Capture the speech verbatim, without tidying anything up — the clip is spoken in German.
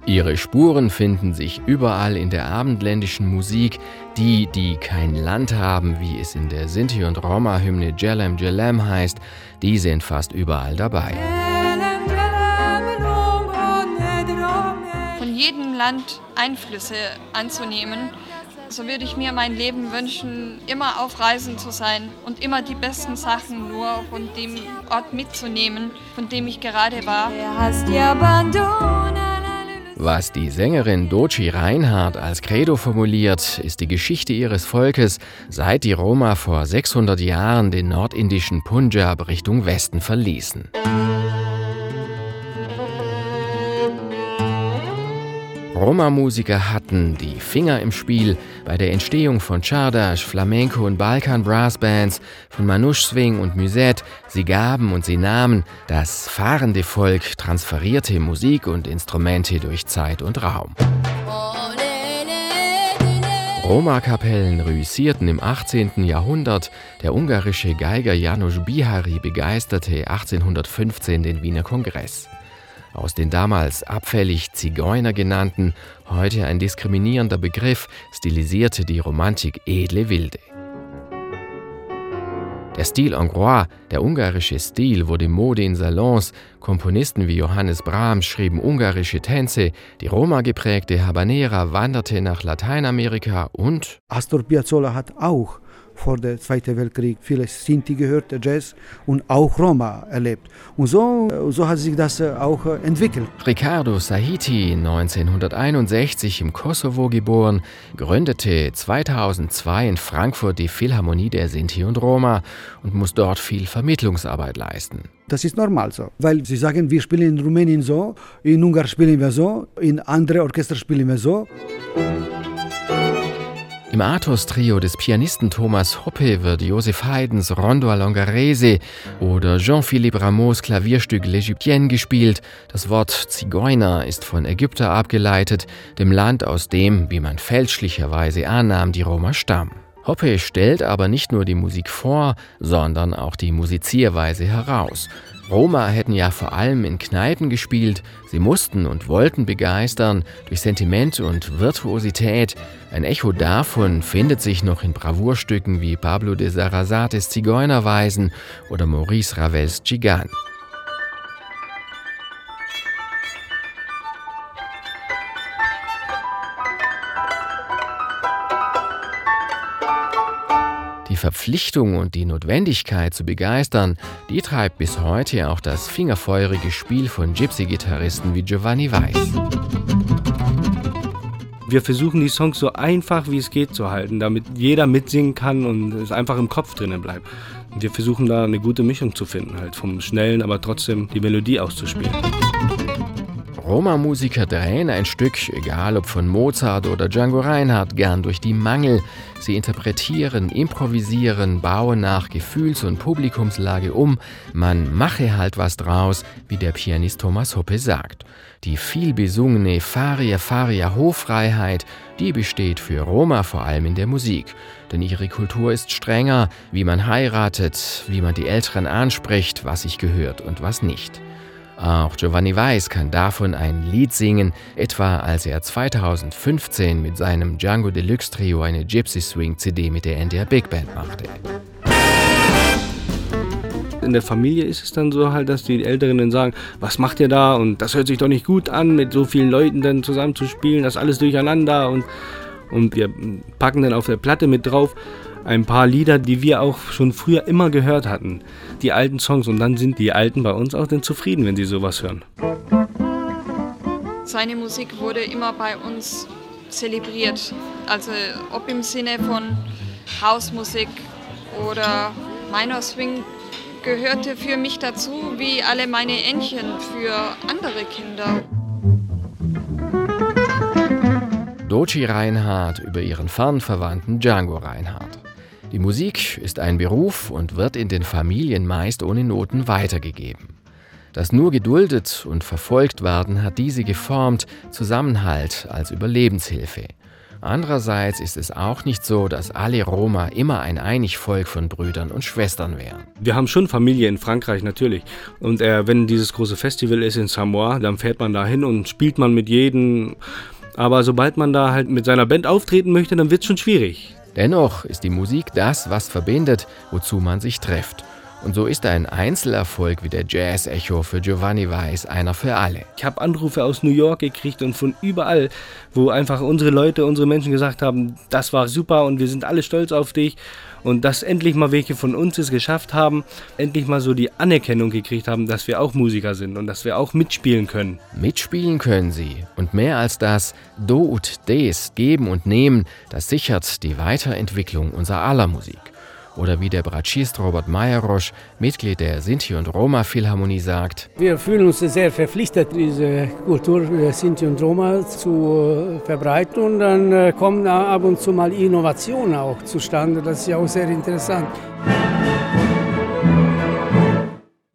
Ihre Spuren finden sich überall in der abendländischen Musik. Die, die kein Land haben, wie es in der Sinti- und Roma-Hymne Djelem Djelem heißt, die sind fast überall dabei. Von jedem Land Einflüsse anzunehmen, so würde ich mir mein Leben wünschen, immer auf Reisen zu sein und immer die besten Sachen nur von dem Ort mitzunehmen, von dem ich gerade war. Was die Sängerin Doci Reinhardt als Credo formuliert, ist die Geschichte ihres Volkes, seit die Roma vor sechshundert Jahren den nordindischen Punjab Richtung Westen verließen. Roma-Musiker hatten die Finger im Spiel bei der Entstehung von Chardash, Flamenco und Balkan Brassbands, von Manouche Swing und Musette. Sie gaben und sie nahmen. Das fahrende Volk transferierte Musik und Instrumente durch Zeit und Raum. Roma-Kapellen reüssierten im achtzehnten Jahrhundert. Der ungarische Geiger János Bihari begeisterte achtzehnhundertfünfzehn den Wiener Kongress. Aus den damals abfällig Zigeuner genannten, heute ein diskriminierender Begriff, stilisierte die Romantik edle Wilde. Der Stil hongrois, der ungarische Stil, wurde Mode in Salons. Komponisten wie Johannes Brahms schrieben ungarische Tänze. Die Roma-geprägte Habanera wanderte nach Lateinamerika und Astor Piazzolla hat auch vor dem Zweiten Weltkrieg viele Sinti gehört, Jazz und auch Roma erlebt. Und so, so hat sich das auch entwickelt. Riccardo Sahiti, neunzehnhunderteinundsechzig im Kosovo geboren, gründete zweitausendzwei in Frankfurt die Philharmonie der Sinti und Roma und muss dort viel Vermittlungsarbeit leisten. Das ist normal so, weil sie sagen, wir spielen in Rumänien so, in Ungarn spielen wir so, in anderen Orchester spielen wir so. Im Athos-Trio des Pianisten Thomas Hoppe wird Joseph Haydns Rondo a Longarese oder Jean-Philippe Rameaus Klavierstück L'Égyptienne gespielt. Das Wort Zigeuner ist von Ägypter abgeleitet, dem Land, aus dem, wie man fälschlicherweise annahm, die Roma stammen. Hoppe stellt aber nicht nur die Musik vor, sondern auch die Musizierweise heraus. Roma hätten ja vor allem in Kneipen gespielt, sie mussten und wollten begeistern durch Sentiment und Virtuosität. Ein Echo davon findet sich noch in Bravourstücken wie Pablo de Sarasates Zigeunerweisen oder Maurice Ravels Tzigan. Die Verpflichtung und die Notwendigkeit zu begeistern, die treibt bis heute auch das fingerfeurige Spiel von Gypsy-Gitarristen wie Giovanni Weiß. Wir versuchen die Songs so einfach wie es geht zu halten, damit jeder mitsingen kann und es einfach im Kopf drinnen bleibt. Wir versuchen da eine gute Mischung zu finden, halt vom Schnellen, aber trotzdem die Melodie auszuspielen. Roma-Musiker drehen ein Stück, egal ob von Mozart oder Django Reinhardt, gern durch die Mangel. Sie interpretieren, improvisieren, bauen nach Gefühls- und Publikumslage um. Man mache halt was draus, wie der Pianist Thomas Hoppe sagt. Die vielbesungene Faria Faria Hoffreiheit, die besteht für Roma vor allem in der Musik. Denn ihre Kultur ist strenger, wie man heiratet, wie man die Älteren anspricht, was sich gehört und was nicht. Auch Giovanni Weiß kann davon ein Lied singen, etwa als er zweitausendfünfzehn mit seinem Django Deluxe Trio eine Gypsy Swing C D mit der N D R Big Band machte. In der Familie ist es dann so halt, dass die Älteren dann sagen, was macht ihr da? Und das hört sich doch nicht gut an, mit so vielen Leuten dann zusammen zu spielen, das ist alles durcheinander. Und, und wir packen dann auf der Platte mit drauf ein paar Lieder, die wir auch schon früher immer gehört hatten. Die alten Songs. Und dann sind die Alten bei uns auch dann zufrieden, wenn sie sowas hören. Seine Musik wurde immer bei uns zelebriert. Also ob im Sinne von Hausmusik oder Minor Swing gehörte für mich dazu, wie alle meine Entchen für andere Kinder. Doci Reinhardt über ihren Fernverwandten Django Reinhardt. Die Musik ist ein Beruf und wird in den Familien meist ohne Noten weitergegeben. Das nur geduldet und verfolgt werden hat diese geformt, Zusammenhalt als Überlebenshilfe. Andererseits ist es auch nicht so, dass alle Roma immer ein einig Volk von Brüdern und Schwestern wären. Wir haben schon Familie in Frankreich natürlich. Und äh, wenn dieses große Festival ist in Samoa, dann fährt man da hin und spielt man mit jedem. Aber sobald man da halt mit seiner Band auftreten möchte, dann wird es schon schwierig. Dennoch ist die Musik das, was verbindet, wozu man sich trifft. Und so ist ein Einzelerfolg wie der Jazz-Echo für Giovanni Weiß einer für alle. Ich habe Anrufe aus New York gekriegt und von überall, wo einfach unsere Leute, unsere Menschen gesagt haben, das war super und wir sind alle stolz auf dich. Und dass endlich mal welche von uns es geschafft haben, endlich mal so die Anerkennung gekriegt haben, dass wir auch Musiker sind und dass wir auch mitspielen können. Mitspielen können sie. Und mehr als das, do ut des, geben und nehmen, das sichert die Weiterentwicklung unserer aller Musik. Oder wie der Bratschist Robert Majerosch, Mitglied der Sinti- und Roma-Philharmonie, sagt: Wir fühlen uns sehr verpflichtet, diese Kultur der Sinti und Roma zu verbreiten. Und dann kommen ab und zu mal Innovationen auch zustande. Das ist ja auch sehr interessant.